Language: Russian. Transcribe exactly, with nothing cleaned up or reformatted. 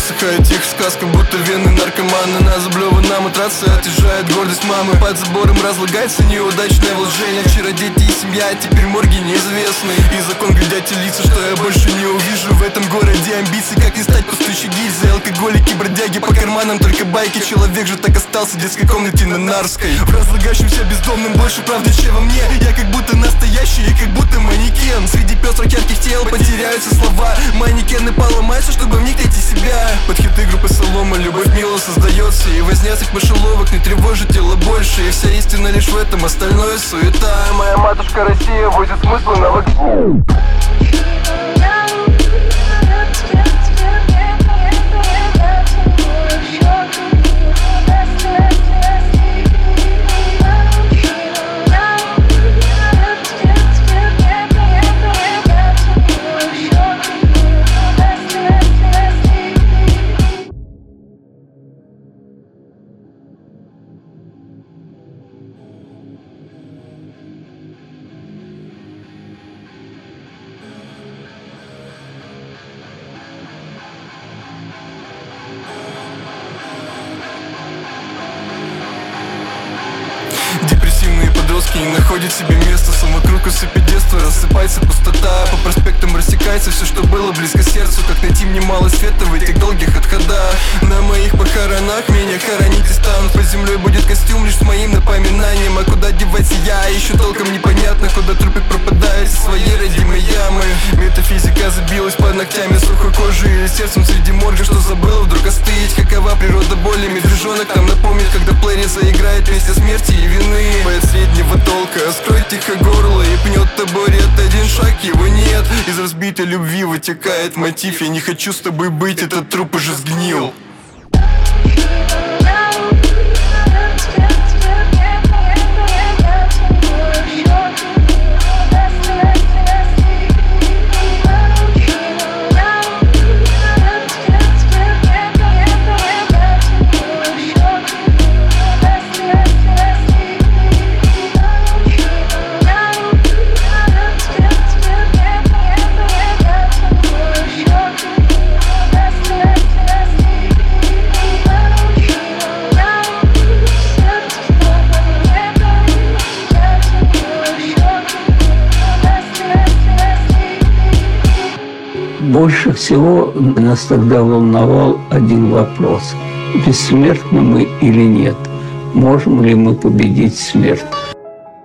высыхает тихо сказка, будто вены наркоманы. На заблеванном матраце отъезжает гордость мамы. Под забором разлагается неудачное вложение. Вчера дети и семья, а теперь морги неизвестны. И закон глядят те лица, что я больше не увижу в этом городе амбиций. Как не стать пустующей гильзой? Алкоголики, бродяги, по карманам только байки. Человек же так остался в детской комнате на Нарской. В разлагающемся бездомном больше правды, чем во мне. Я как будто настоящий и как будто манекен. Среди пестрых ярких тел потеряются слова. Манекены поломаются, чтобы в них найти себя. Под хиты группы Солома любовь мило создается. И возня с мышеловок не тревожит тело больше. И вся истина лишь в этом, остальное суета. Моя матушка Россия возит смысл на вокзал. Депрессивные подростки не находят себе места. Сам вокруг усыпи детства, рассыпается пустота. По проспектам рассекается все, что было близко сердцу. Как найти мне мало света в этих долгих отходах. На моих похоронах меня хоронить и станут. Под землей будет костюм лишь с моим напоминанием. А куда деваться я, еще толком непонятно. Куда трупик пропадает из своей родимой ямы. Метафизика забилась под ногтями сухой кожи. Или сердцем среди морга, что забыла вдруг остыть. Какова природа боли, медвежонок там напомнит, когда в плеере заиграет песня смерти и вины. Поэт среднего толка, скрой тихо горло и пнет табурет. Один шаг, его нет. Из разбитой любви вытекает мотив. Я не хочу с тобой быть, этот труп уже сгнил. Больше всего нас тогда волновал один вопрос: бессмертны мы или нет? Можем ли мы победить смерть?